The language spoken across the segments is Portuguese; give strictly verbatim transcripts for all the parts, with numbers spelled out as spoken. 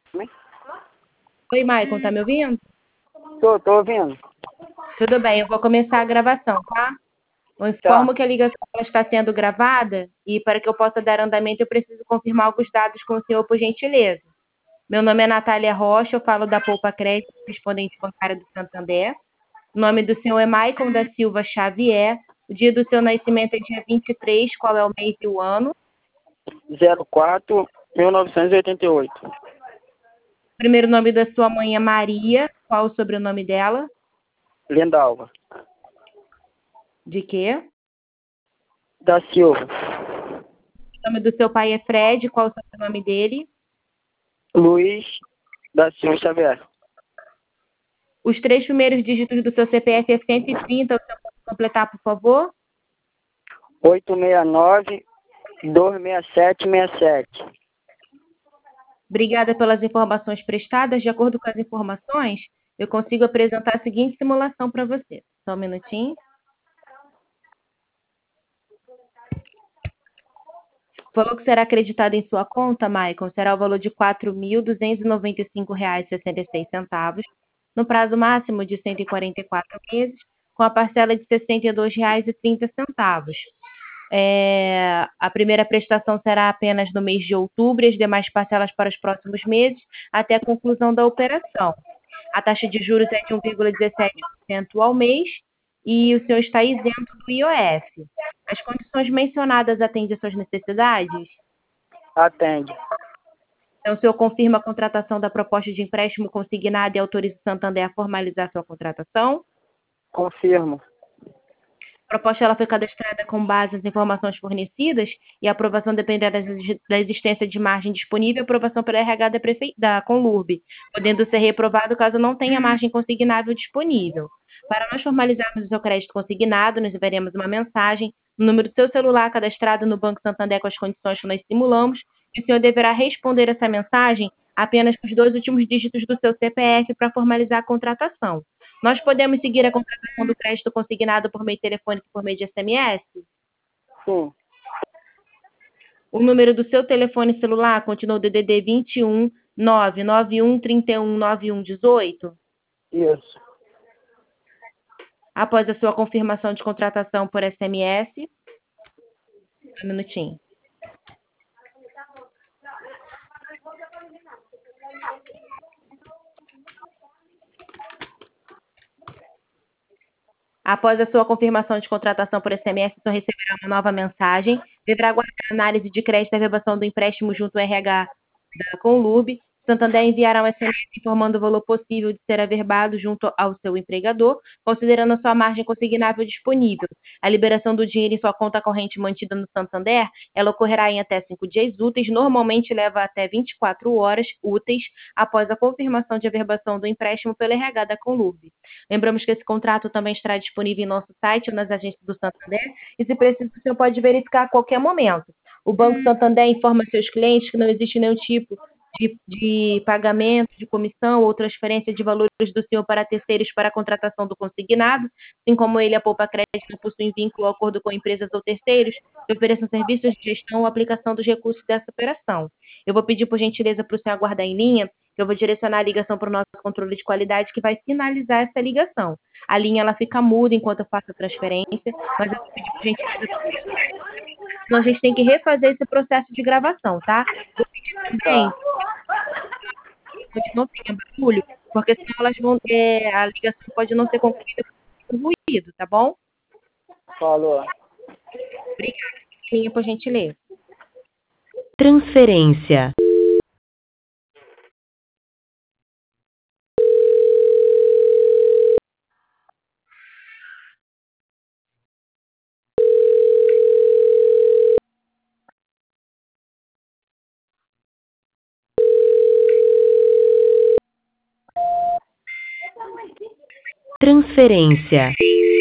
Oi, Maicon, tá me ouvindo? Tô, tô ouvindo. Tudo bem, eu vou começar a gravação, tá? Eu informo Tá. que a ligação está sendo gravada e para que eu possa dar andamento eu preciso confirmar alguns dados com o senhor, por gentileza. Meu nome é Natália Rocha, eu falo da Poupa Crédito, correspondente bancária do Santander. O nome do senhor é Maicon da Silva Xavier. O dia do seu nascimento é dia vinte e três, qual é o mês e o ano? zero quatro mil novecentos e oitenta e oito. O primeiro nome da sua mãe é Maria, qual o sobrenome dela? Lindalva. De quê? Da Silva. O nome do seu pai é Fred, qual o sobrenome dele? Luiz da Silva Xavier. Os três primeiros dígitos do seu C P F é cento e trinta, o senhor pode completar, por favor? oito seis nove, dois seis sete, seis sete. Obrigada pelas informações prestadas. De acordo com as informações, eu consigo apresentar a seguinte simulação para você. Só um minutinho. O valor que será acreditado em sua conta, Maicon, será o valor de quatro mil duzentos e noventa e cinco reais e sessenta e seis centavos, no prazo máximo de cento e quarenta e quatro meses, com a parcela de sessenta e dois reais e trinta centavos. É, a primeira prestação será apenas no mês de outubro e as demais parcelas para os próximos meses, até a conclusão da operação. A taxa de juros é de um vírgula dezessete por cento ao mês e o senhor está isento do I O F. As condições mencionadas atendem às suas necessidades? Atende. Então, o senhor confirma a contratação da proposta de empréstimo consignado e autoriza o Santander a formalizar sua contratação? Confirmo. A proposta ela foi cadastrada com base nas informações fornecidas e a aprovação dependerá da existência de margem disponível e aprovação pela R H da, Prefe... da Conlurb, podendo ser reprovado caso não tenha margem consignável disponível. Para nós formalizarmos o seu crédito consignado, nós enviaremos uma mensagem no número do seu celular cadastrado no Banco Santander com as condições que nós simulamos e o senhor deverá responder essa mensagem apenas com os dois últimos dígitos do seu C P F para formalizar a contratação. Nós podemos seguir a contratação do crédito consignado por meio telefônico e por meio de S M S? Sim. O número do seu telefone celular continua o D D D vinte e um, nove nove um, trinta e um, noventa e um, dezoito? Isso. Após a sua confirmação de contratação por S M S, um minutinho. Após a sua confirmação de contratação por S M S, o senhor receberá uma nova mensagem. Deverá aguardar a análise de crédito e a reversão do empréstimo junto ao R H da Conlurb. Santander enviará um S M S informando o valor possível de ser averbado junto ao seu empregador, considerando a sua margem consignável disponível. A liberação do dinheiro em sua conta corrente mantida no Santander, ela ocorrerá em até cinco dias úteis, normalmente leva até vinte e quatro horas úteis após a confirmação de averbação do empréstimo pelo R H da Conlurb. Lembramos que esse contrato também estará disponível em nosso site ou nas agências do Santander e, se preciso, o senhor pode verificar a qualquer momento. O Banco Santander informa seus clientes que não existe nenhum tipo de, de pagamento, de comissão ou transferência de valores do senhor para terceiros para a contratação do consignado, assim como ele, a Poupa Crédito, não possui vínculo ou acordo com empresas ou terceiros que ofereçam serviços de gestão ou aplicação dos recursos dessa operação. Eu vou pedir, por gentileza, para o senhor aguardar em linha, que eu vou direcionar a ligação para o nosso controle de qualidade, que vai finalizar essa ligação. A linha ela fica muda enquanto eu faço a transferência, mas eu vou pedir, por gentileza, senão a gente tem que refazer esse processo de gravação, tá? Vou pedir também que não tenha barulho, porque senão elas vão, é, a ligação pode não ser concluída por ruído, tá bom? Falou. Obrigada. Linha, por gentileza. Transferência. Transferência.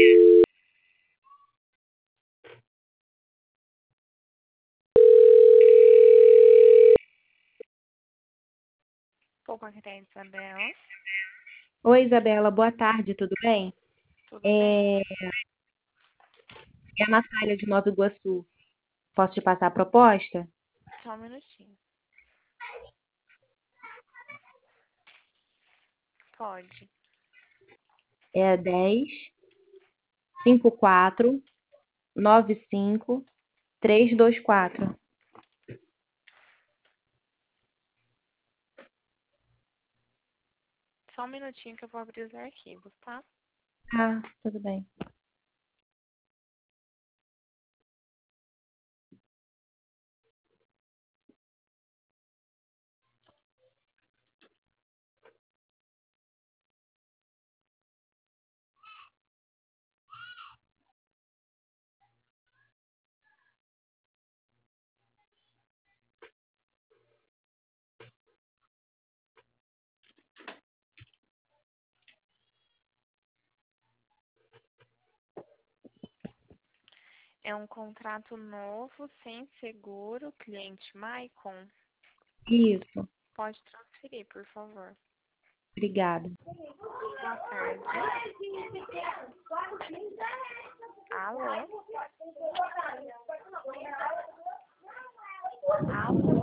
Poupa Crédito, Isabela. Oi, Isabela, boa tarde, tudo bem? Tudo É, bem? é a Natália de Nova Iguaçu. Posso te passar a proposta? Só um minutinho. Pode. É dez, cinquenta e quatro, noventa e cinco, trezentos e vinte e quatro. Só um minutinho que eu vou abrir os arquivos, tá? Ah, tudo bem. É um contrato novo, sem seguro, cliente Maicon. Isso, Pode transferir, por favor. obrigada. Boa tarde. Alô? Alô?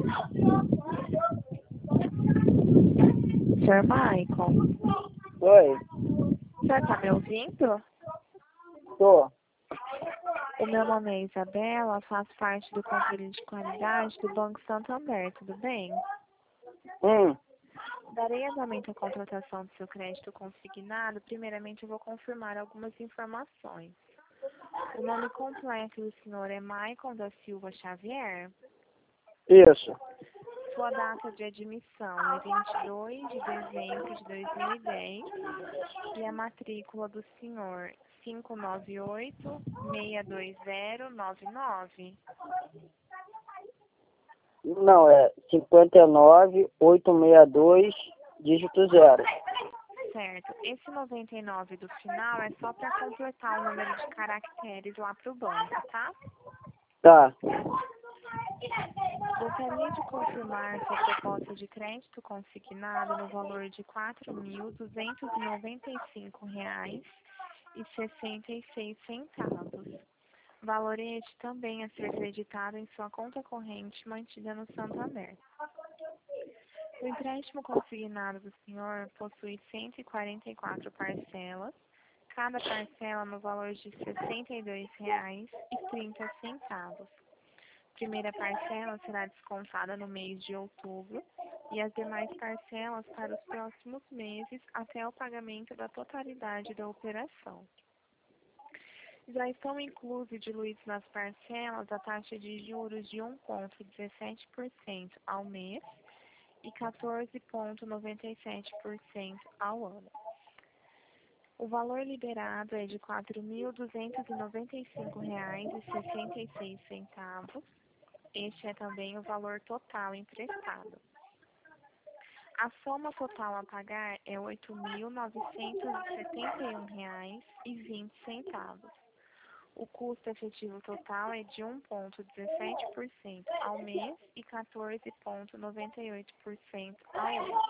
senhor Maicon, Oi, o senhor tá me ouvindo? tô. O meu nome é Isabela, faço parte do controle de qualidade do Banco Santander, tudo bem? Hum, Darei andamento à contratação do seu crédito consignado. Primeiramente, eu vou confirmar algumas informações. O nome completo do senhor é Maicon da Silva Xavier. isso. Sua data de admissão é vinte e dois de dezembro de dois mil e dez. E a matrícula do senhor cinco nove oito, seis dois zero, nove nove. Não, é cinquenta e nove, oitocentos e sessenta e dois, dígito zero. Certo. Esse noventa e nove do final é só para completar o número de caracteres lá para o banco, tá? Tá. Gostaria de confirmar sua proposta de crédito consignado no valor de quatro mil duzentos e noventa e cinco reais e sessenta e seis centavos. Valor este também a ser creditado em sua conta corrente mantida no Santander. O empréstimo consignado do senhor possui cento e quarenta e quatro parcelas, cada parcela no valor de sessenta e dois reais e trinta centavos. A primeira parcela será descontada no mês de outubro e as demais parcelas para os próximos meses até o pagamento da totalidade da operação. Já estão inclusos e diluídos nas parcelas a taxa de juros de um vírgula dezessete por cento ao mês e quatorze vírgula noventa e sete por cento ao ano. O valor liberado é de quatro mil duzentos e noventa e cinco reais e sessenta e seis centavos. Este é também o valor total emprestado. A soma total a pagar é oito mil novecentos e setenta e um reais e vinte centavos. O custo efetivo total é de um vírgula dezessete por cento ao mês e quatorze vírgula noventa e oito por cento ao ano.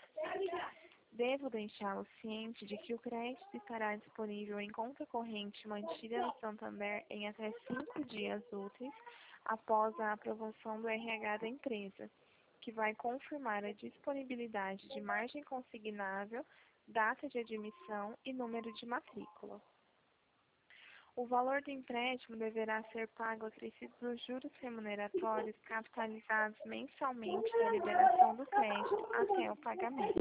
Devo deixá-lo ciente de que o crédito estará disponível em conta corrente mantida no Santander em até cinco dias úteis após a aprovação do R H da empresa, que vai confirmar a disponibilidade de margem consignável, data de admissão e número de matrícula. O valor do empréstimo deverá ser pago acrescido dos juros remuneratórios capitalizados mensalmente da liberação do crédito até o pagamento.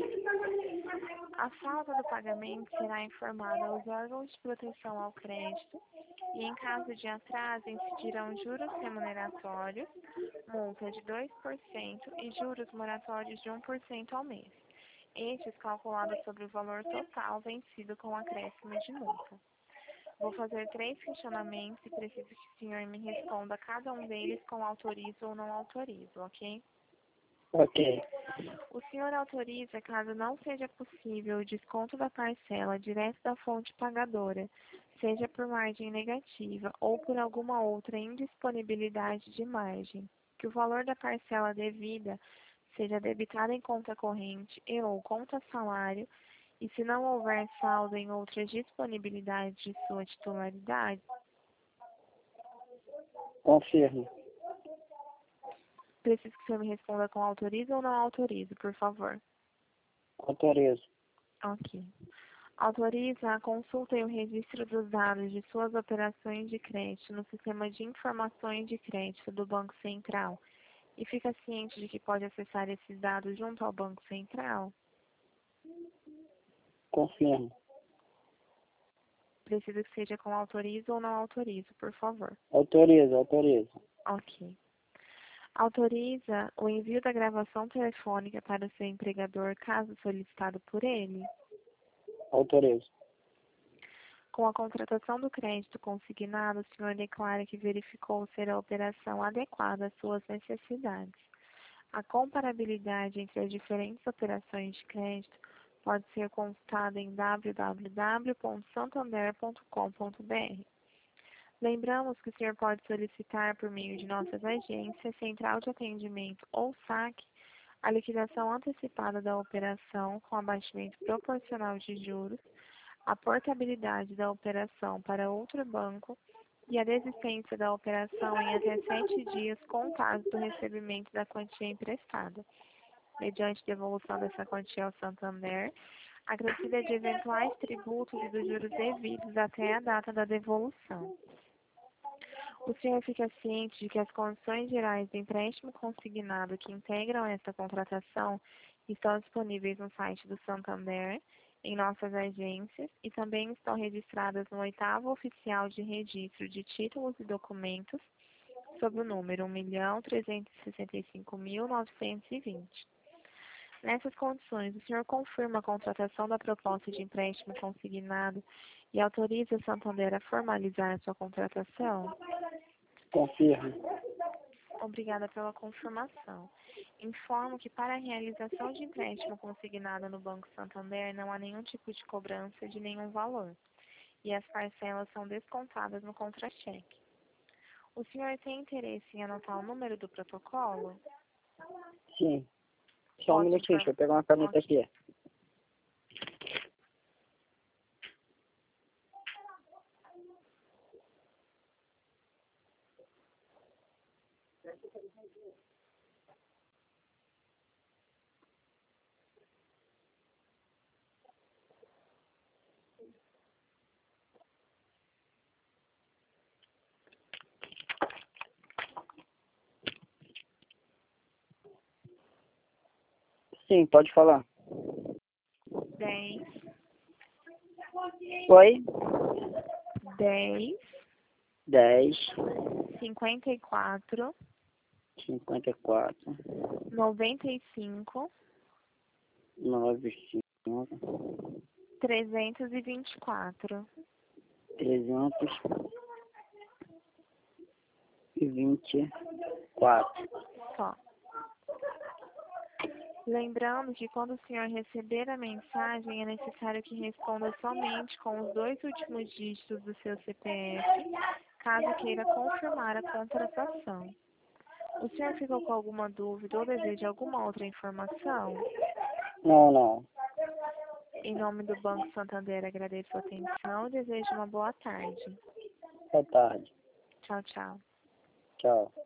A falta do pagamento será informada aos órgãos de proteção ao crédito e, em caso de atraso, incidirão juros remuneratórios, multa de dois por cento e juros moratórios de um por cento ao mês. Estes calculados sobre o valor total vencido com acréscimo de multa. Vou fazer três questionamentos e preciso que o senhor me responda cada um deles com autorizo ou não autorizo, ok? Ok. O senhor autoriza, caso não seja possível o desconto da parcela direto da fonte pagadora, seja por margem negativa ou por alguma outra indisponibilidade de margem, que o valor da parcela devida seja debitado em conta corrente e ou conta salário, e se não houver saldo em outras disponibilidades de sua titularidade, Confirmo. preciso que o senhor me responda com autorizo ou não autorizo, por favor. Autorizo. Ok. Autoriza a consulta e o registro dos dados de suas operações de crédito no sistema de informações de crédito do Banco Central e fica ciente de que pode acessar esses dados junto ao Banco Central? Confirmo. Preciso que seja com autorizo ou não autorizo, por favor. Autorizo, autorizo. Ok. Autoriza o envio da gravação telefônica para o seu empregador, caso solicitado por ele? Autorizo. Com a contratação do crédito consignado, o senhor declara que verificou ser a operação adequada às suas necessidades. A comparabilidade entre as diferentes operações de crédito pode ser consultada em w w w ponto santander ponto com ponto b r. Lembramos que o senhor pode solicitar, por meio de nossas agências, central de atendimento ou saque, a liquidação antecipada da operação com abatimento proporcional de juros, a portabilidade da operação para outro banco e a desistência da operação em até sete dias contados do recebimento da quantia emprestada, mediante devolução dessa quantia ao Santander, acrescida de eventuais tributos e dos juros devidos até a data da devolução. O senhor fica ciente de que as condições gerais do empréstimo consignado que integram esta contratação estão disponíveis no site do Santander, em nossas agências, e também estão registradas no oitavo oficial de registro de títulos e documentos, sob o número um milhão trezentos e sessenta e cinco mil novecentos e vinte. Nessas condições, o senhor confirma a contratação da proposta de empréstimo consignado e autoriza o Santander a formalizar a sua contratação? Confirmo. Obrigada pela confirmação. Informo que para a realização de empréstimo consignado no Banco Santander não há nenhum tipo de cobrança de nenhum valor e as parcelas são descontadas no contra-cheque. O senhor tem interesse em anotar o número do protocolo? Sim. Só um Pode, minutinho, tá. deixa eu pegar uma caneta Ok. aqui. Sim, pode falar. dez, Oi? dez, dez, cinquenta e quatro, cinquenta e quatro, noventa e cinco, noventa e cinco, trezentos e vinte e quatro. trezentos e vinte e quatro. Só. Lembrando que quando o senhor receber a mensagem, é necessário que responda somente com os dois últimos dígitos do seu C P F, caso queira confirmar a contratação. O senhor ficou com alguma dúvida ou deseja alguma outra informação? Não, não. Em nome do Banco Santander, agradeço a atenção e desejo uma boa tarde. Boa tarde. Tchau, tchau. Tchau.